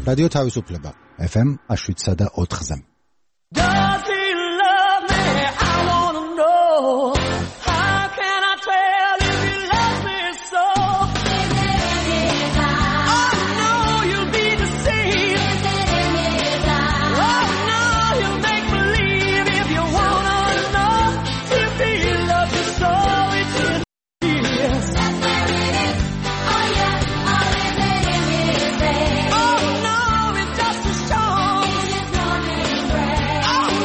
რადიო თავისუფლება FM 107.4-ზე. Does he love me? I wanna know. How can I tell if he loves me so? Oh no, you'll be deceived. Oh no, you'll make believe if you wanna know. If he loves you so, it's his tears. Oh yeah, all is in his face. Oh no, it's just a show. It's his morning prayer. Oh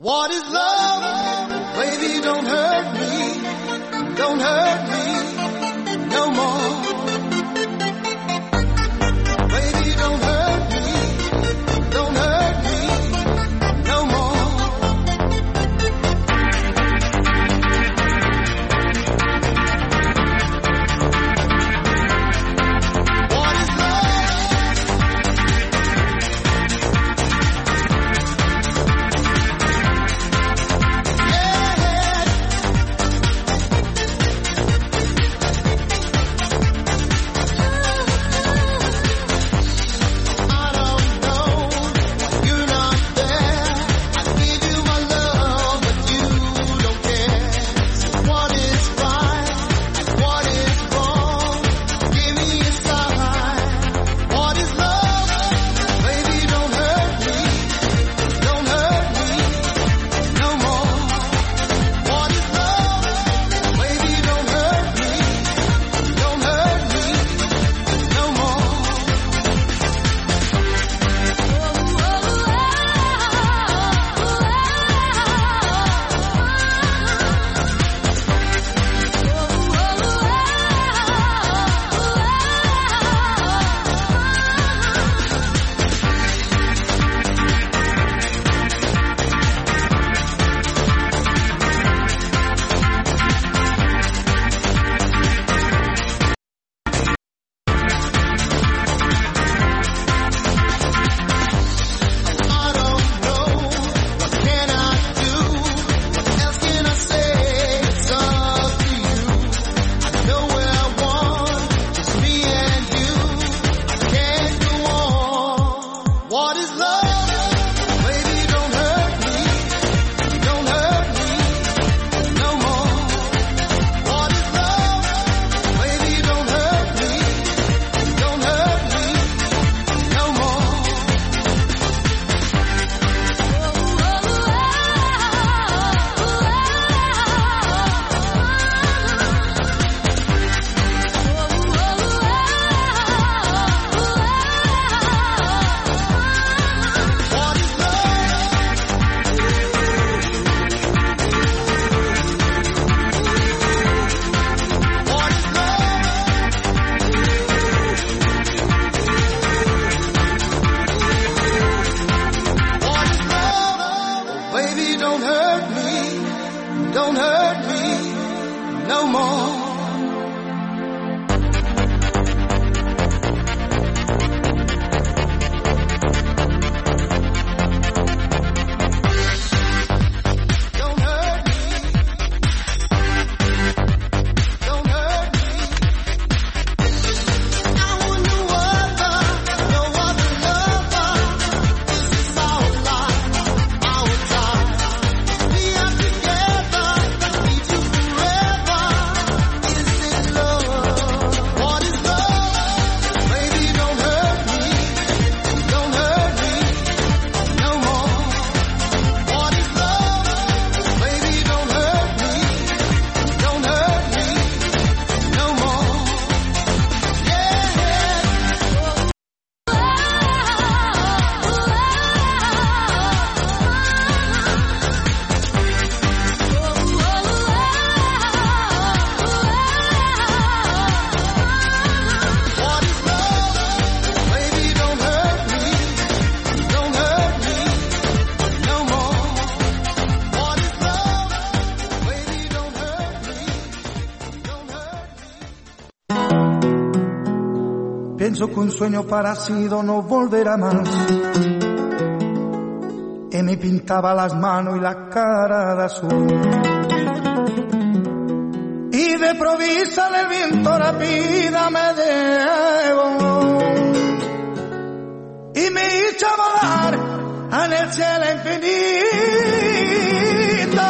What is love? Baby, don't hurt me. Don't hurt me no more. Baby, don't hurt me. Don't hurt me no more. What is love? I don't know. You're not there. I give you my love, but you don't care. So what is right? What is wrong? Give me a sign. What is love? Baby, don't hurt me. Don't hurt me no more. What is love? Baby, don't hurt me. Don't hurt me no more. I don't know. What can I do? What else can I say? It's up to you. I know where I want. Just me and you. I can't go on. What is love? Baby, don't hurt me. Don't hurt me no more. What is love? Baby, don't hurt me. Don't hurt me no more. What is love? What is love? What is love? Baby, don't hurt me. Don't hurt me no more. Don't hurt me. Don't hurt me. I want no other lover. This is our life, our time. We are together, need you forever. Is it love? What is love? Baby, don't hurt me. Don't hurt me no more. What is love? Baby, don't hurt me. Don't hurt me no more. What is love? Baby, don't hurt me. Don't hurt me no more. What is love? Baby, don't hurt me. Don't hurt me. Pienso que un sueño parecido no volverá más. Y me pintaba las manos y la cara de azul. Y de provisa el viento la vida me llevó. Y me hizo volar en el cielo infinito.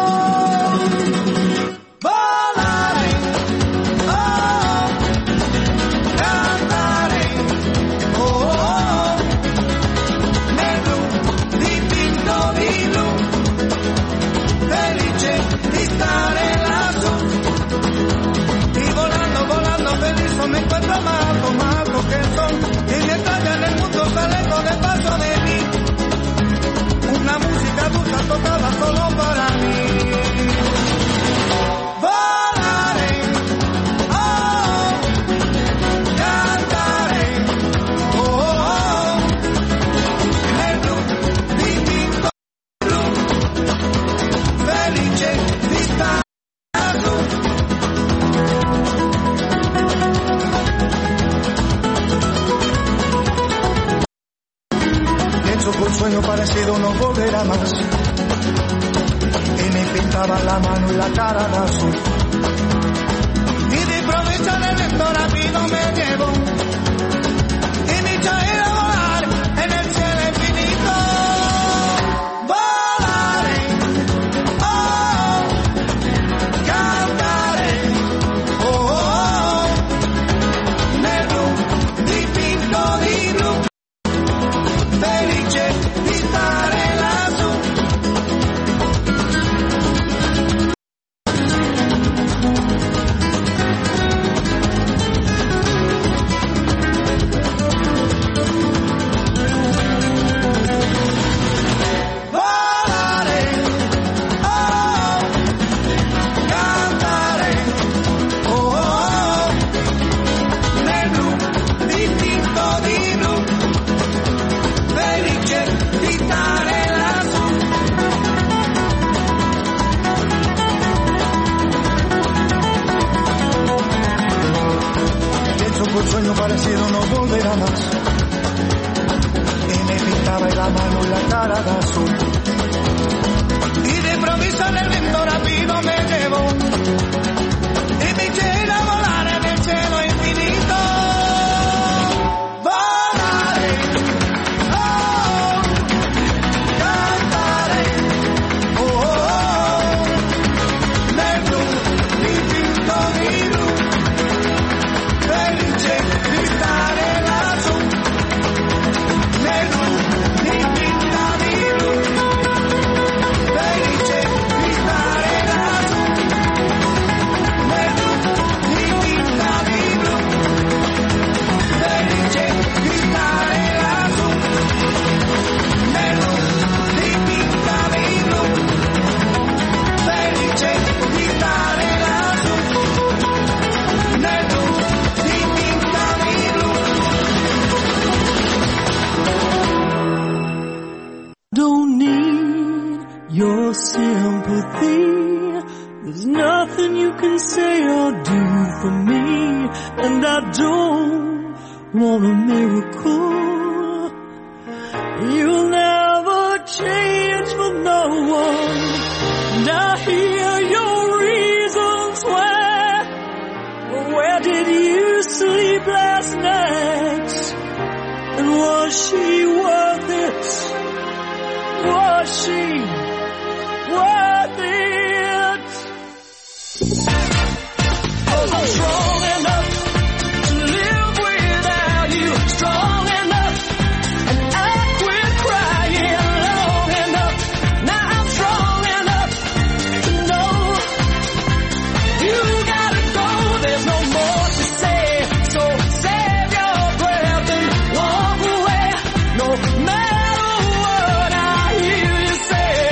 Volaré, oh, cantaré, oh, negro, dipinto di blu, felice di stare lassù. Y volando, volando feliz me encuentro más alto que el sol. Y mientras ya en el mundo sale con el paso de mí, una música dulce sueño parecido no volverá más. Y me pintaba la mano y la cara de azul. Y de improviso en el viento rápido me llevo. Y me hizo ir a volar en el cielo infinito. Volaré, oh, cantaré, oh, oh, nel blu dipinto di blu. Felice di stare lassù. Volare, oh, cantare, oh, oh, nel blu dipinto di blu. Felice di stare lassù. Pienso que un sueño parecido no volverá más. Y me pintaba la mano y la cara de azul. Y de improviso en el viento rápido me llevo. Y me eché a volar en el cielo infinito. Volare, oh, cantare, oh, oh, nel blu dipinto di blu. Felice di stare lassù. Nel blu dipinto di blu. Felice di stare lassù. Nel blu dipinto di blu. Felice di stare lassù. Nel blu dipinto di blu. Felice di stare lassù. Nel blu dipinto di blu. Don't need your sympathy. There's nothing you can say or do for me. And I don't want a miracle. You'll never change for no one. And I hear your reasons why. But where did you sleep last night? And was she worth it? Was she worth it? Oh, I'm strong enough to live without you. Strong enough, and I quit crying long enough. Now I'm strong enough to know you gotta go. There's no more to say. So save your breath and walk away. No matter what I hear you say.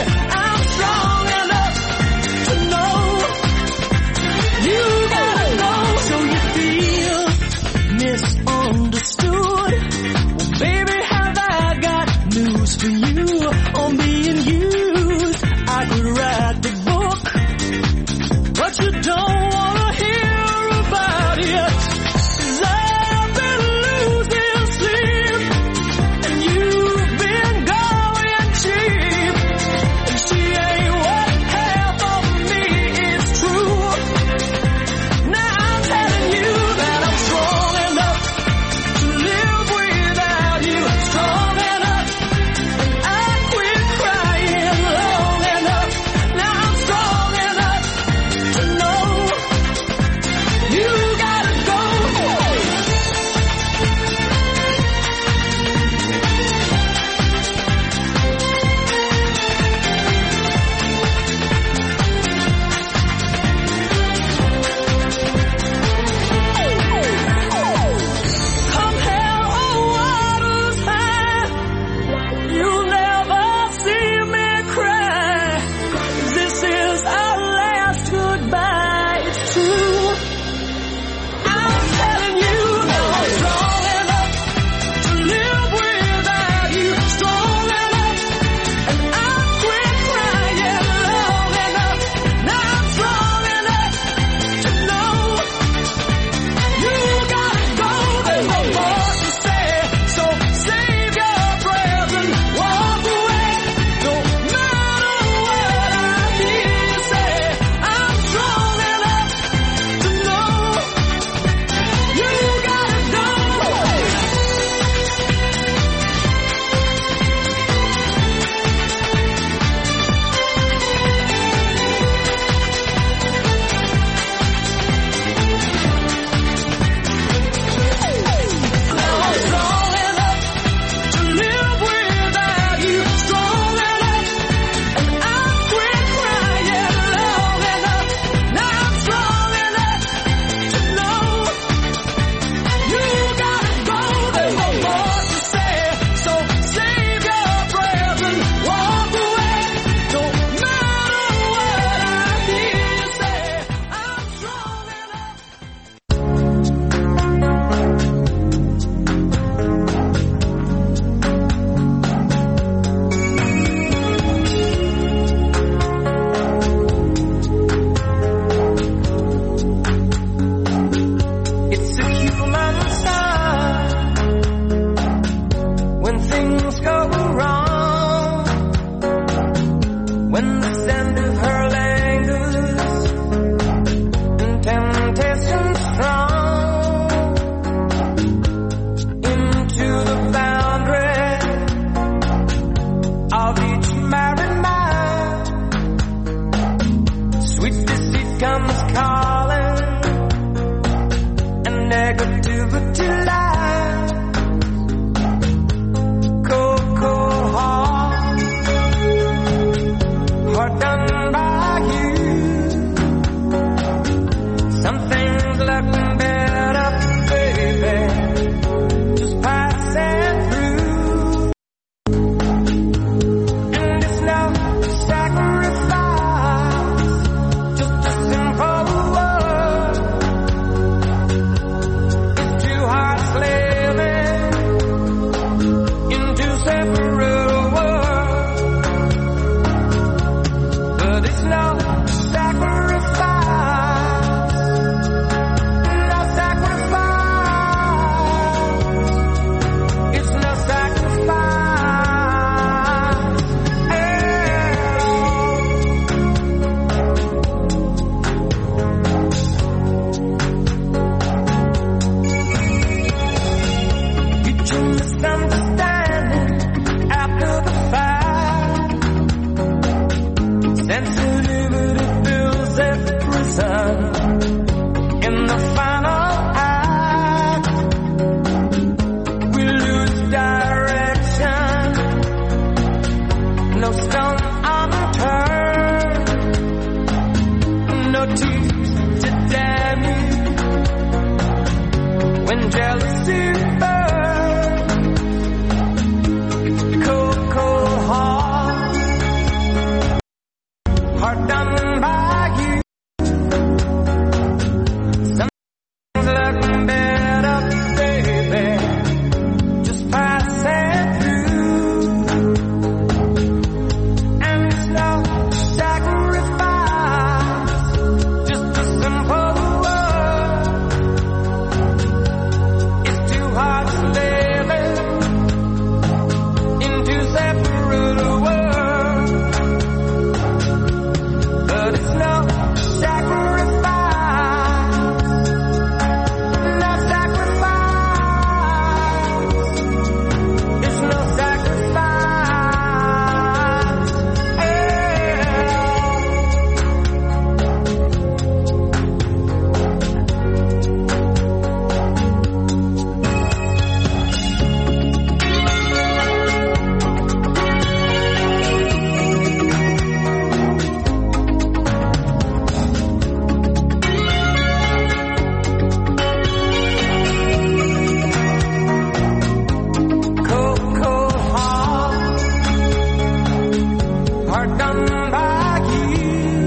done by you.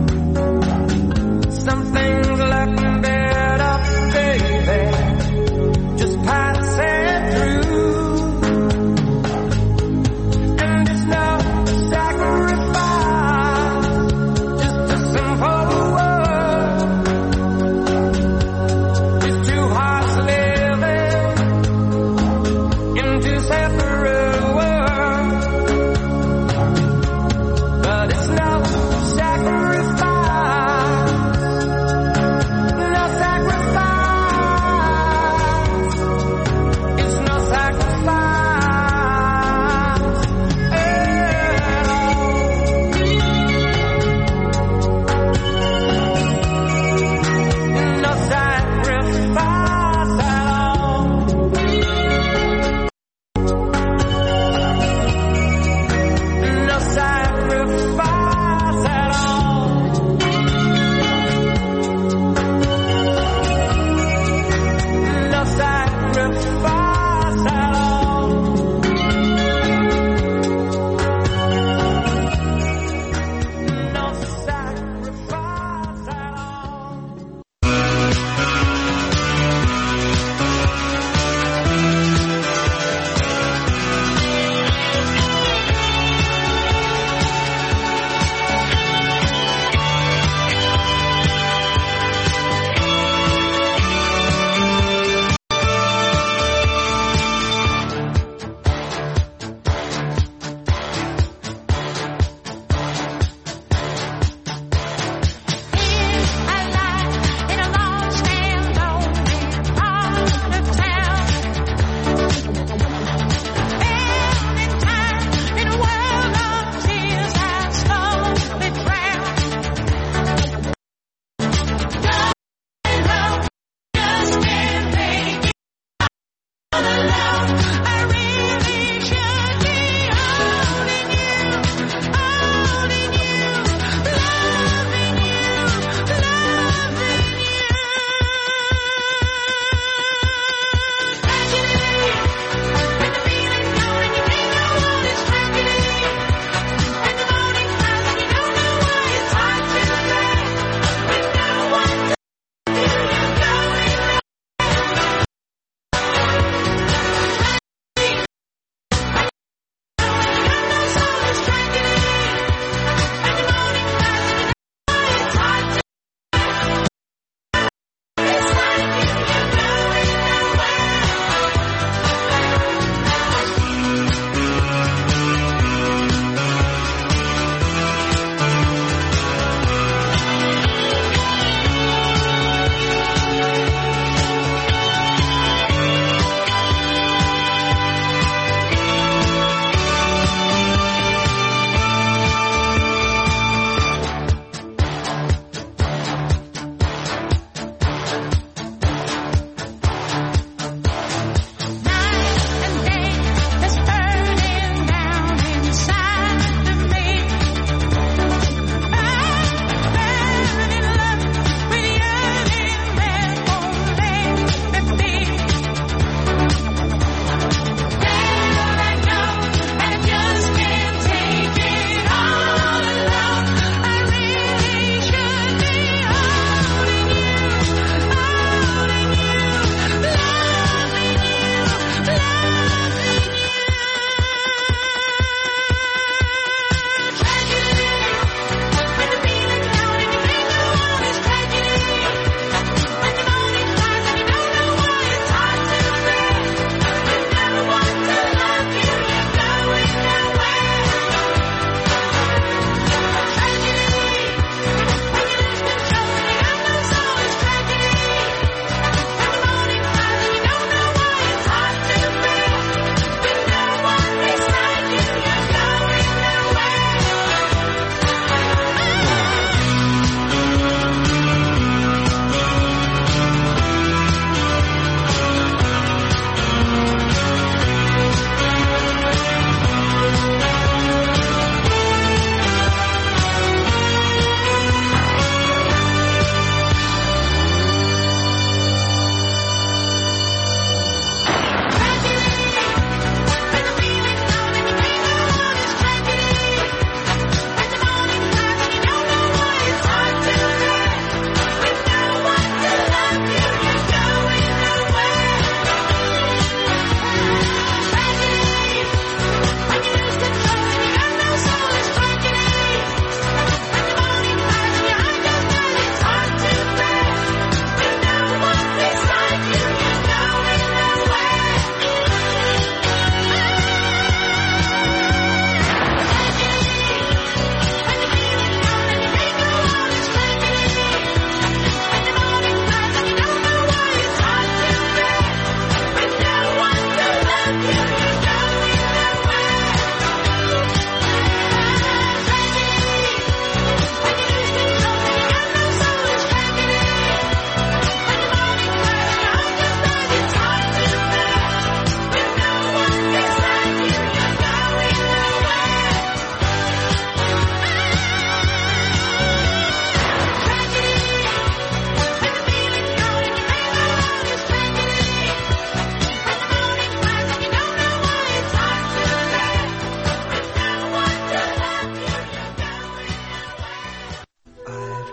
Some things look better, baby, just pass it through. And it's no sacrifice, just a simple word. It's two hearts living in two separate worlds. But it's no sacrifice, no sacrifice. It's no sacrifice at all. No sacrifice at all. No sacrifice at all. No sacrifice at all. No sacrifice at all.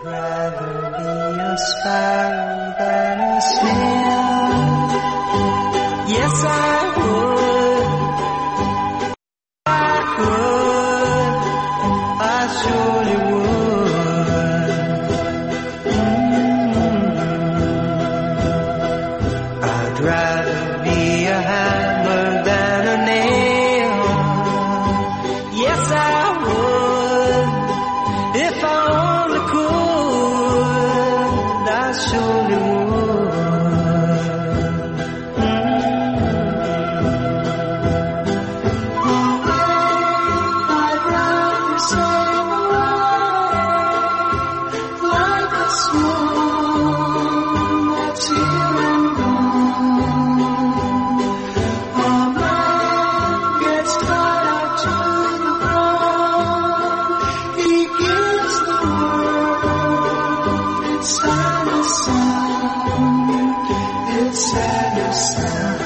rather be a sparrow than a snail. Yes, I would. I could. I surely would. I'd rather be a hammer than a nail. Yes, I would. If I only could, I surely would. I'd rather sail away like a swan that's here and gone. A man gets tied up to the ground. He gives the word. It's sad as sound. It's sad as sound.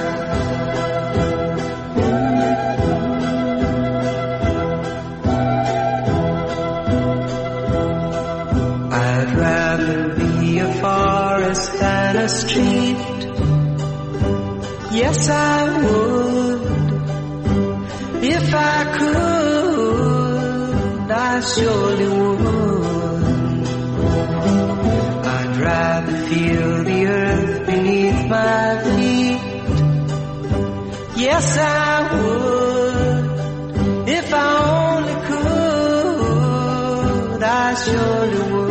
I'd rather be a forest than a street. Yes, I would. If I could, I surely would. I'd rather feel the earth beneath my feet. Yes, I would. If I only could, I surely would.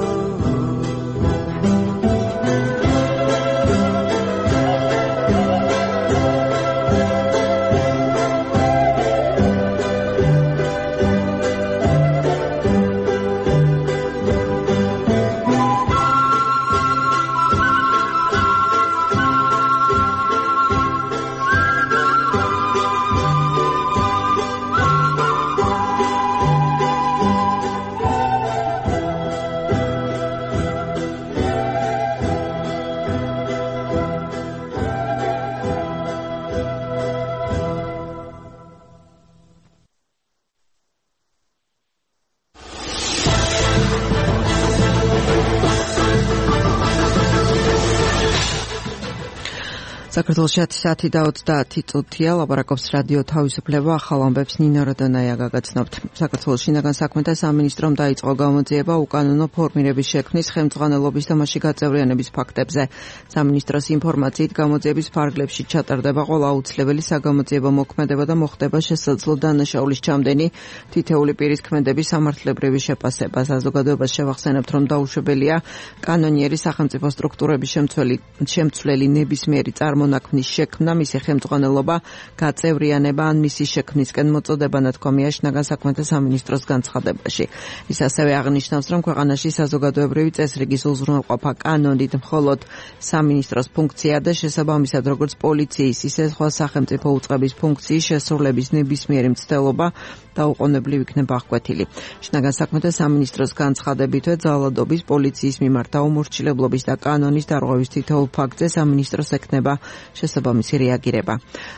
საქართველოში 10 და 30 წუთია ლაპარაკობს რადიო თავისუფლება ახალ ამბებს ნინო როდონაია გაგაცნობთ. საქართველოს შინაგან საქმეთა სამინისტრომ დაიწყო გამოძიება უკანონო ფორმირების შექმნის ხელმძღვანელობის და მასში გაწევრიანების ფაქტებზე. სამინისტროს ინფორმაციით გამოძიების ფარგლებში ჩატარდება ყველა აუცილებელი საგამოძიებო მოქმედება და მოხდება შესაძლო დანაშაულის ჩამდენი თითეული პირის ქმედების სამართლებრივი შეფასება. საზოგადოებას შევახსენებთ, რომ დაუშვებელია კანონიერი სახელმწიფო სტრუქტურების შემცვლელი ნებისმიერი წარმონაქმნის შექმნა, მისი ხელმძღვანელობა, გაწევრიანება ან მისი შექმნისკენ მოწოდება ნათქვამია შინაგან საქმეთა სამინისტროს განცხადებაში. ის ასევე აღნიშნავს, რომ ქვეყანაში საზოგადოებრივი წესრიგის უზრუნველყოფა კანონით მხოლოდ სამინისტროს ფუნქციაა და შესაბამისად როგორც პოლიციის, ისე სხვა სახელმწიფო უწყების ფუნქციის შესრულების ნებისმიერი მცდელობა დაუყოვნებლივ იქნება აღკვეთილი. შინაგან საქმეთა სამინისტროს განცხადებითვე ძალადობის, პოლიციის მიმართ დაუმორჩილებლობის და კანონის დარღვევის თითოეულ ფაქტზე სამინისტროს ექნება შესაბამისი რეაგირება.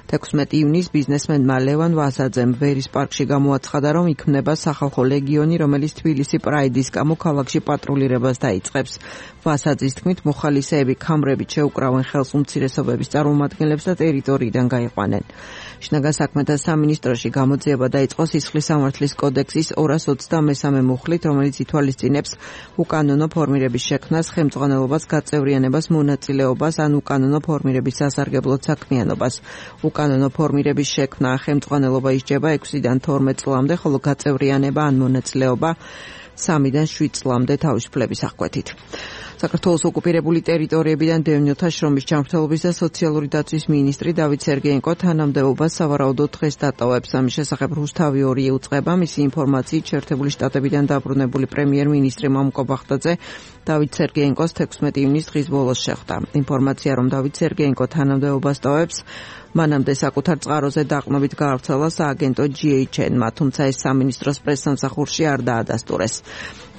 16 ივნისს ბიზნესმენმა ლევან ვასაძემ ვერის პარკში გამოაცხადა, რომ იქმნება სახალხო ლეგიონი, რომელიც თბილისი პრაიდის გამო ქალაქში პატრულირებას დაიწყებს. ვასაძის თქმით, მოხალისეები ქამრებით შეუკრავენ ხელს უმცირესობების წარმომადგენლებს და ტერიტორიიდან გაიყვანენ. შინაგან საქმეთა სამინისტროში გამოძიება დაიწყო სისხლის სამართლის კოდექსის 223 მუხლით, რომელიც ითვალისწინებს უკანონო ფორმირების შექმნას, ხელმძღვანელობას, გაწევრიანებას, მონაწილეობას ან უკანონო ფორმირების სასარგებლოდ საქმიანობას. უკანონო ფორმირების შექმნა, ხელმძღვანელობა ისჯება 6-დან 12 წლამდე, ხოლო გაწევრიანება ან მონაწილეობა 3-დან 7 წლამდე თავისუფლების აღკვეთით. საქართველოს ოკუპირებული ტერიტორიებიდან დევნილთა შრომის ჯანმრთელობის და სოციალური დაცვის მინისტრი დავით სერგეენკო თანამდებობას სავარაუდოდ დღეს დატოვებს. ამის შესახებ რუსთავი 2 უწყება. მისი ინფორმაციით შეერთებული შტატებიდან დაბრუნებული პრემიერ-მინისტრი მამუკო ბახტაძე დავით სერგეენკოს 16 ივნისს დღის ბოლოს შეხვდა. ინფორმაცია, რომ დავით სერგეენკო თანამდებობას ტოვებს, მანამდე საკუთარ წყაროზე დაყრდნობით გაავრცელა სააგენტო GHN-მა, თუმცა ეს სამინისტროს პრესსამსახურში არ დაადასტურეს.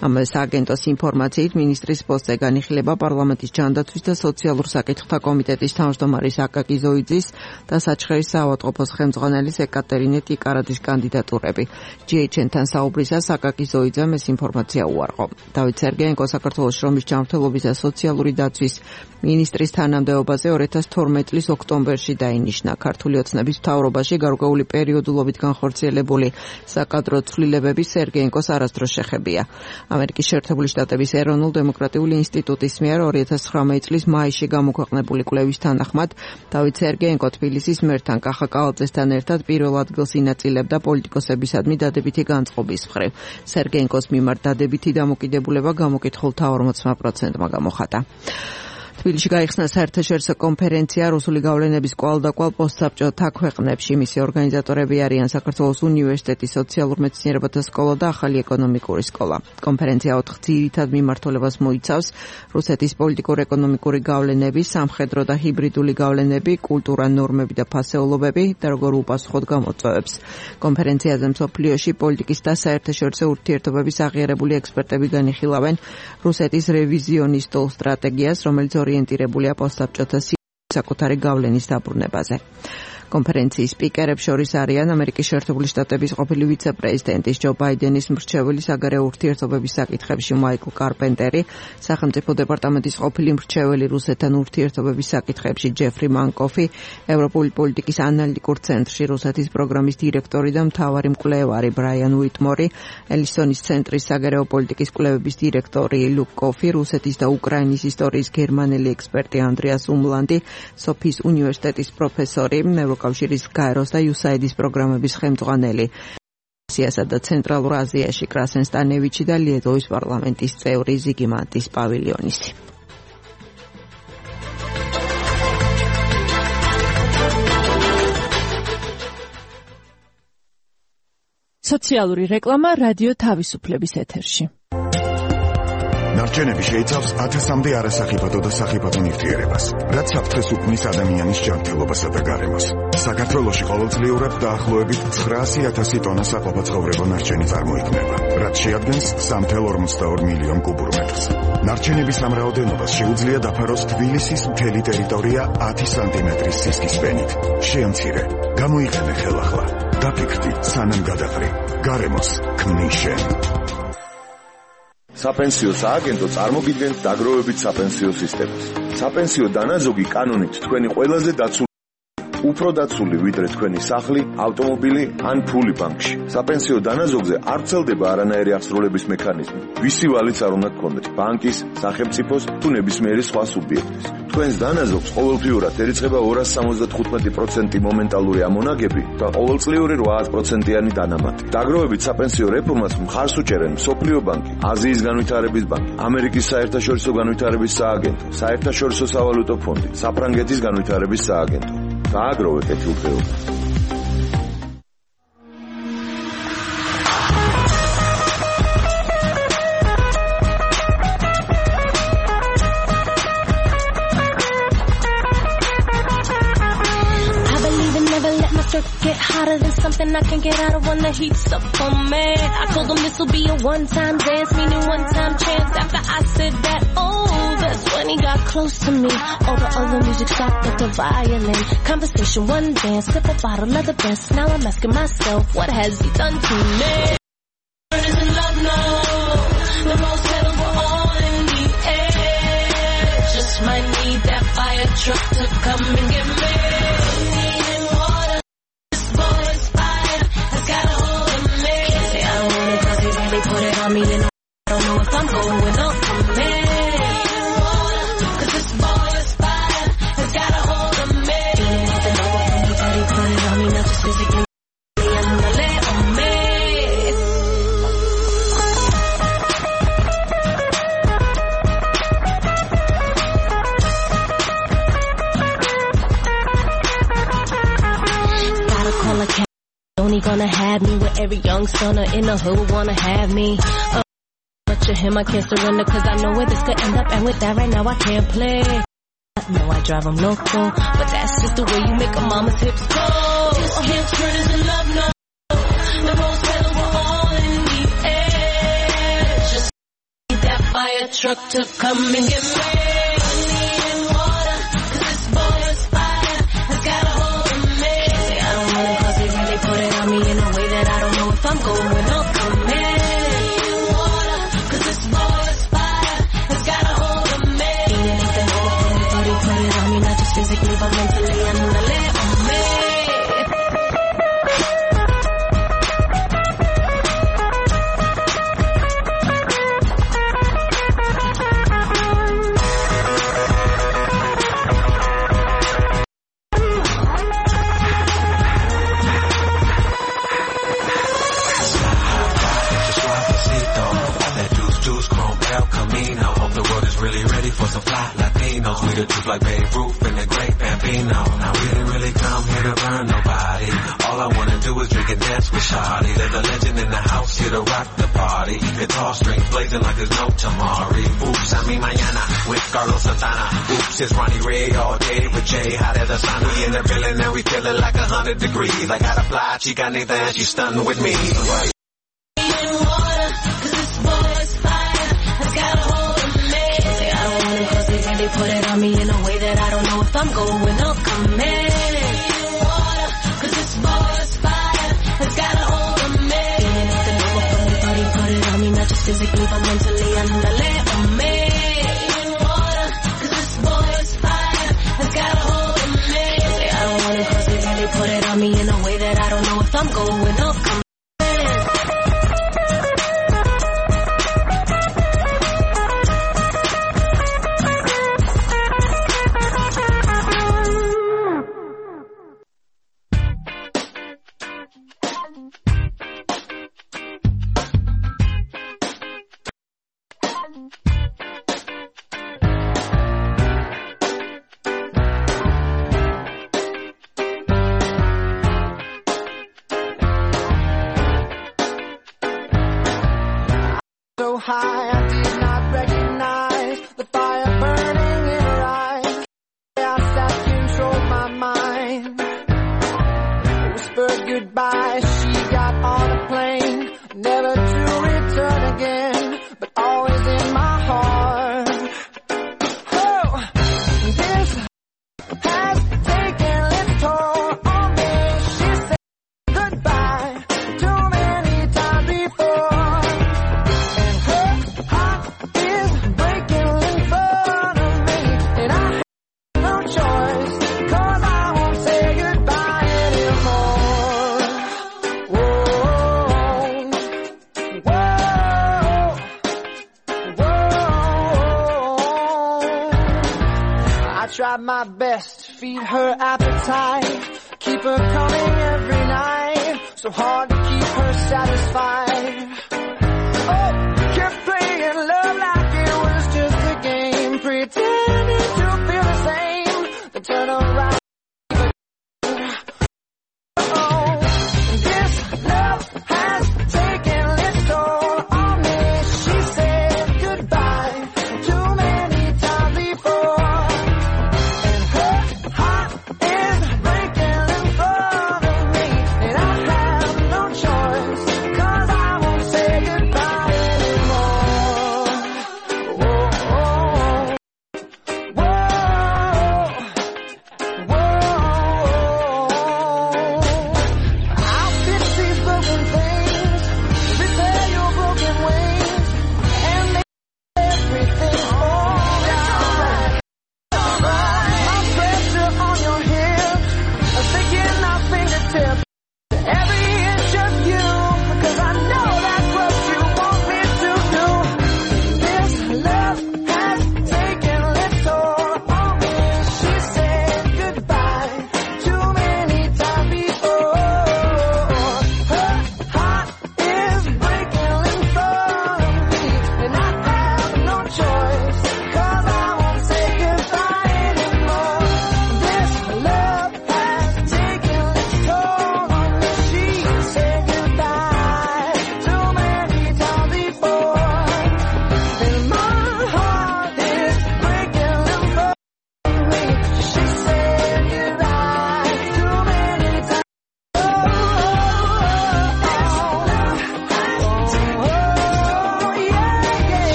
ამ სააგენტოს ინფორმაციით მინისტრის პოსტზე განიხილება პარლამენტის ჯანდაცვის და სოციალურ საკითხთა კომიტეტის თავმჯდომარის აკაკი ზოიძის და საჩხერის საავადმყოფოს ხელმძღვანელის ეკატერინე ტიკარაძის კანდიდატურები. GHN-თან საუბრისას აკაკი ზოიძემ ეს ინფორმაცია უარყო. დავით სერგეენკო საქართველოს შრომის ჯანმრთელობის და სოციალური დაცვის მინისტრის თანამდებობაზე 2012 წლის ოქტომბერში დაინიშნა. ქართული ოცნების მთავრობაში გარკვეული პერიოდულობით განხორციელებული საკადრო ცვლილებები სერგეენკოს არასდროს შეხებია. ამერიკის შეერთებული შტატების ეროვნულ დემოკრატიული ინსტიტუტის მიერ 2019 წლის მაისში გამოქვეყნებული კვლევის თანახმად დავით სერგეენკო თბილისის მერთან კახა კალაძესთან ერთად პირველ ადგილს ინაწილებდა პოლიტიკოსებისადმი დადებითი განწყობის მხრივ. სერგეენკოს მიმართ დადებითი დამოკიდებულება გამოკითხულთა 40%-მა გამოხატა. თბილისში გაიხსნა საერთაშორისო კონფერენცია რუსული გავლენების კვალდაკვალ პოსტსაბჭოთა ქვეყნებში. მისი ორგანიზატორები არიან საქართველოს უნივერსიტეტის სოციალურ მეცნიერებათა სკოლა და ახალი ეკონომიკური სკოლა. კონფერენცია 4 ძირითად მიმართულებას მოიცავს: რუსეთის პოლიტიკურ-ეკონომიკური გავლენები, სამხედრო და ჰიბრიდული გავლენები, კულტურა, ნორმები და ფასეულობები და როგორ უპასუხოთ გამოწვევებს. კონფერენციაზე მსოფლიოში პოლიტიკის და საერთაშორისო ურთიერთობების აღიარებული ექსპერტები განიხილავენ რუსეთის რევიზიონისტულ სტრატეგიას, რომელიც ორიენტირებულია პოსტსაბჭოთა საკუთარი გავლენის დაბრუნებაზე. კონფერენციის სპიკერებს შორის არიან ამერიკის შეერთებული შტატების ყოფილი ვიცე-პრეზიდენტის ჯო ბაიდენის მრჩეველი საგარეო ურთიერთობების საკითხებში მაიკლ კარპენტერი, სახელმწიფო დეპარტამენტის ყოფილი მრჩეველი რუსეთთან ურთიერთობების საკითხებში ჯეფრი მანკოფი, ევროპული პოლიტიკის ანალიტიკურ ცენტრში რუსეთის პროგრამის დირექტორი და მთავარი მკვლევარი ბრაიან უიტმორი, ელისონის ცენტრის საგარეო პოლიტიკის კვლევების დირექტორი ლუკ კოფი, რუსეთის და უკრაინის ისტორიის გერმანელი ექსპერტი ანდრეას უმლანდი, სოფიის უნივერსიტეტის პროფესორი, კავშირის გაეროს და USAID-ის პროგრამების ხელმძღვანელი აზიასა და ცენტრალურ აზიაში კრასენ სტანევიჩი და ლიეტოვის პარლამენტის წევრი ზიგიმანტის პავილიონისი. სოციალური რეკლამა რადიო თავისუფლების ეთერში. ნარჩენები შეიცავს 1000-მდე არასახიფათო და სახიფათო ნივთიერებას, რაც საფრთხეს უქმნის ადამიანის ჯანმრთელობასა და გარემოს. საქართველოში ყოველწლიურად დაახლოებით 900,000 ტონა საყოფაცხოვრებო ნარჩენი წარმოიქმნება, რაც შეადგენს 3,42 მილიონ კუბურ მეტრს. ნარჩენების ამ რაოდენობას შეუძლია დაფაროს თბილისის მთელი ტერიტორია 10 სანტიმეტრის სისქის ფენით. შეამცირე, გამოიყენე ხელახლა, დაფიქრდი სანამ გადაყრი, გარემოს ქმნის შენ. საპენსიო სააგენტო წარმოგიდგენთ დაგროვებით საპენსიო სისტემას. საპენსიო დანაზოგი კანონით თქვენი ყველაზე დაცული, უფრო დაცული ვიდრე თქვენი სახლი, ავტომობილი ან ფული ბანკში. საპენსიო დანაზოგზე არ ვრცელდება არანაირი აღსრულების მექანიზმი. ვისი ვალიც არ უნდა გქონდეთ, ბანკის, სახელმწიფოს თუ ნებისმიერი სხვა სუბიექტის. თქვენს დანაზოგს ყოველდღიურად ერიცხება 275% მომენტალური ამონაგები და ყოველწლიური 8%-იანი დანამატი. დაგროვებით საპენსიო რეფორმას მხარს უჭერენ მსოფლიო ბანკი, აზიის განვითარების ბანკი, ამერიკის საერთაშორისო განვითარების სააგენტო, საერთაშორისო სავალუტო ფონდი, საფრანგეთის განვითარების სააგენტო. დააგროვეთ ეთილდღეობას. Get hotter than something I can get out of when the heat's up on me. I told them this will be a one-time dance, meaning one-time chance. After I said that, oh, that's when he got close to me. All the other music stopped but the violin. Conversation, one dance, sip a bottle of the best. Now I'm asking myself, what has he done to me? Is in love, no. The most terrible all in the air. Just might need that fire truck to come and get me. Put it on me and I don't know if I'm going up from there. Cause this boy is fire, has got a hold of me. Feeling like the Noah when he said he put it on me, not just physically. I'm gonna let on me. Gotta call a cab. Only gonna have me with every young stunner in the hood wanna have me. But to him I can't surrender cause I know where this could end up. And with that right now I can't play. I know I drive them loco, but that's just the way you make a mama's hips go. Just can't turn into love, no. The most terrible all in the air. Just truck to come and get me. Honey and water, 'cause this boy is fire, has got a hold of me. Say I don't want it 'cause they really put it on me in a way that I don't know if I'm going or coming. Water, 'cause this boy is fire, has got a hold of me. Anything over from me, but he put it on me, not just physically but mentally and mentally on me. We the truth like Babe Ruth and the great Bambino. Now we didn't really come here to burn nobody. All I wanna do is drink and dance with Shawty. There's a legend in the house here to rock the party. Guitar strings blazing like there's no tomorrow. Oops, I mean mañana with Carlos Santana. Oops, it's Ronnie Ray all day with Jay. Hot as a sun. We in the building and we feeling like 100 degrees. Like how to fly, chica nita and she's stunned with me. They put it on me in a way that I don't know if I'm going or coming. Water, 'cause this boy is fire, has got a hold of me. Anything over from me, but he put it on me, not just physically but mentally and mentally on me. Water, 'cause this boy is fire, has got a hold of me. Say I don't want it 'cause they really put it on me in a way that I don't know if I'm going or coming. So high, I did not recognize the fire burning in her eyes. I sat, controlled my mind. Whispered goodbye, she got on a plane, never to return again, but always in my heart. Oh, this has taken its toll on me. She said goodbye too many times before. Tried my best to feed her appetite, keep her coming every night, so hard to keep her satisfied. Oh, kept playing love like it was just a game, pretending to feel the same, then turn around. Oh, this love has taken its toll on me. She said goodbye too many times before. Say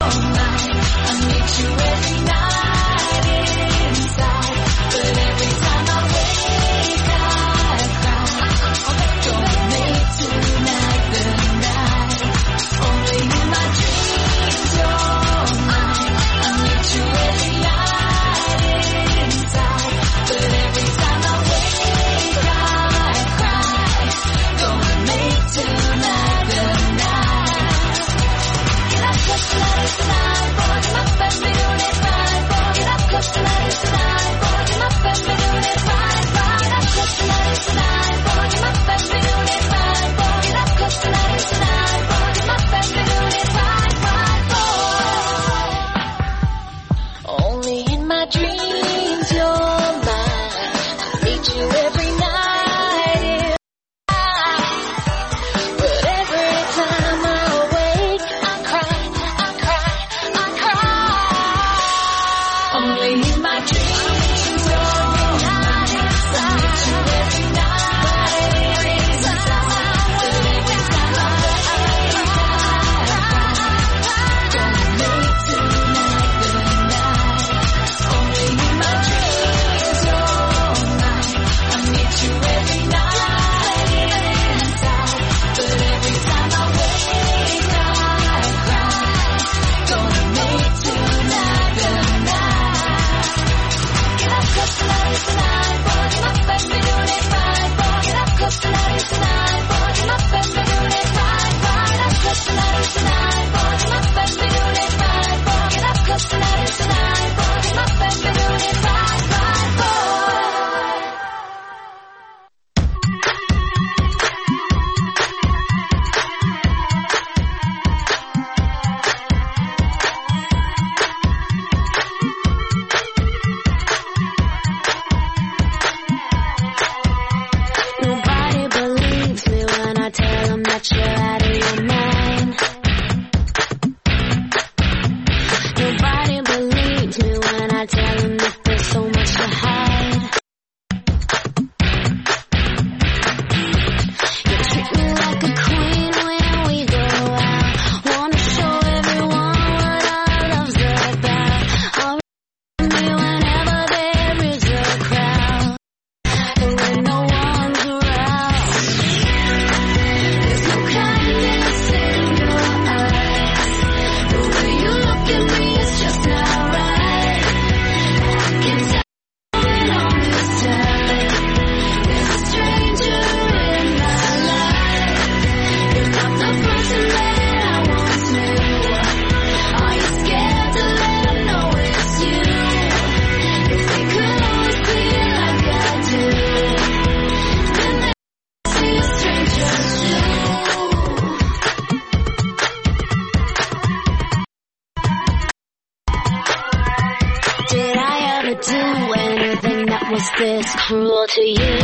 Was this cruel to you?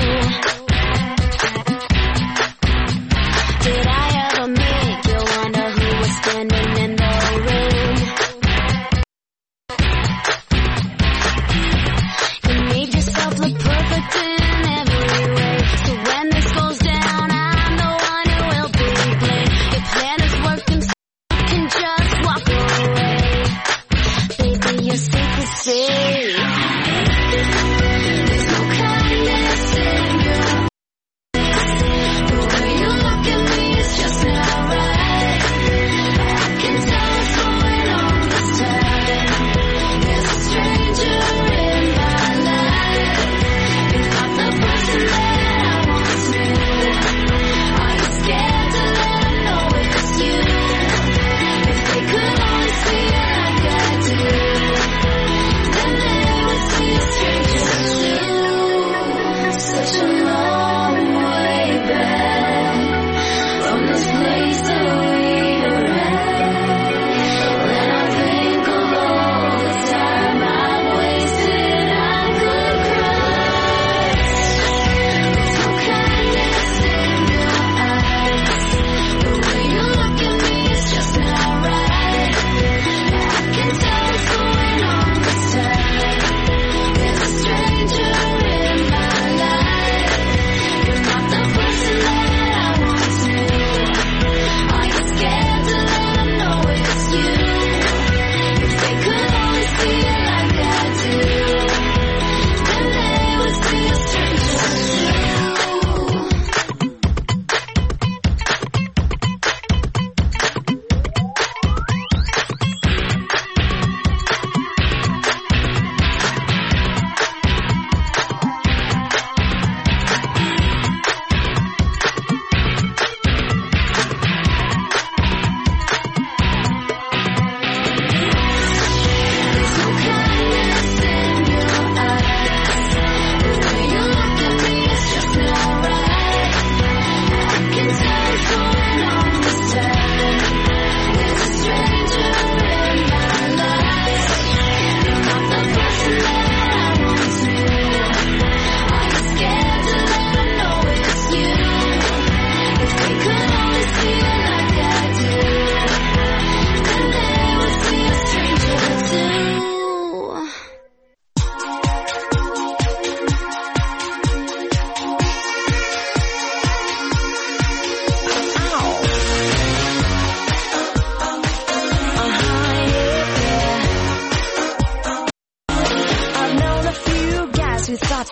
Did I ever make you wonder who was standing in the room? You made yourself look perfect in every way. So when this goes down, I'm the one who will be blamed. Your plan is working, so you can just walk away. Baby, you're safe to say. There's no kindness in your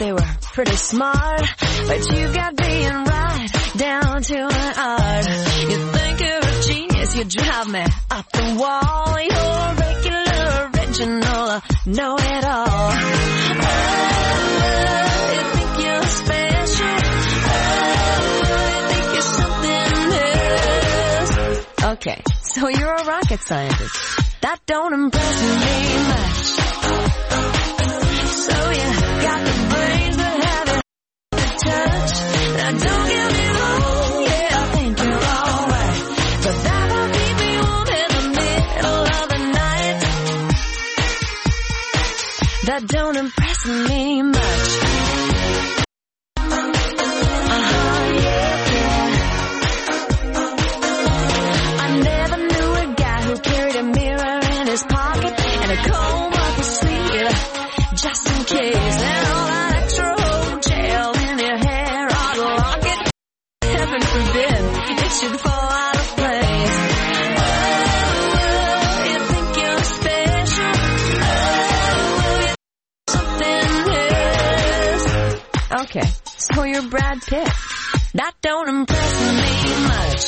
they were pretty smart, but you got being right down to an art. You think you're a genius, you drive me up the wall. You're regular, original, know-it-all. Oh, you think you're special. Oh, you think you're something else. Okay, so you're a rocket scientist. That don't impress me much. So you got the brains but haven't the touch. Now don't get me wrong, yeah, I think you're alright, but that won't keep me warm in the middle of the night. That don't impress me much. I never knew a guy who carried a mirror in his pocket and a comb up his sleeve, just in case. And all that extra hotel in your hair ought to lock it. Heaven forbid it should fall out of place. Oh, you think you're special. Oh, you something else. Okay, so you're Brad Pitt. That don't impress me much.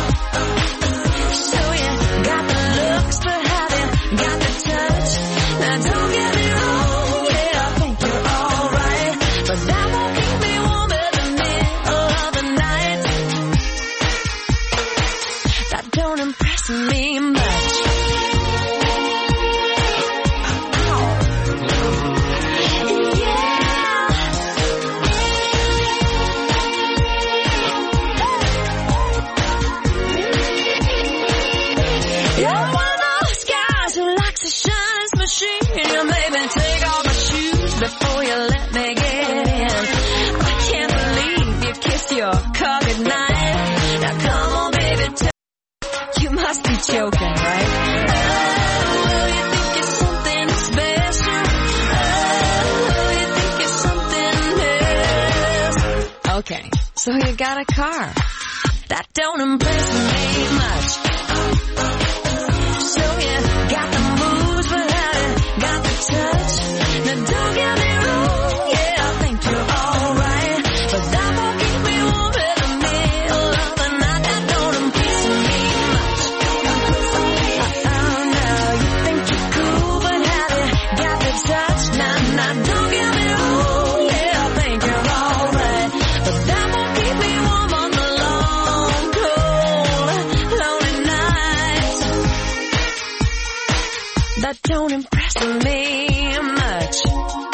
So you got the looks, but haven't got the touch. Now don't get me wrong, yeah, I think you're alright, but that won't keep me warm in the middle of the night. That don't impress me much. You're one of those guys who likes a shines machine. You made me take off my shoes before you let me get in. I can't believe you kissed your car goodnight. Now come on, baby, you must be joking, right? Oh, you think you're something special. Oh, you think you're something else. Okay, so you got a car. That don't impress me much. So you got the moves, but haven't got the touch. Now don't get me wrong, yeah, I think you're alright, but that won't keep me warm in the middle of the night. That don't impress me much. Oh no, you think you're cool, but haven't got the touch. Now don't get me wrong, yeah, I think you're alright, but that won't keep me warm on the long, cold, lonely nights. That don't impress me much.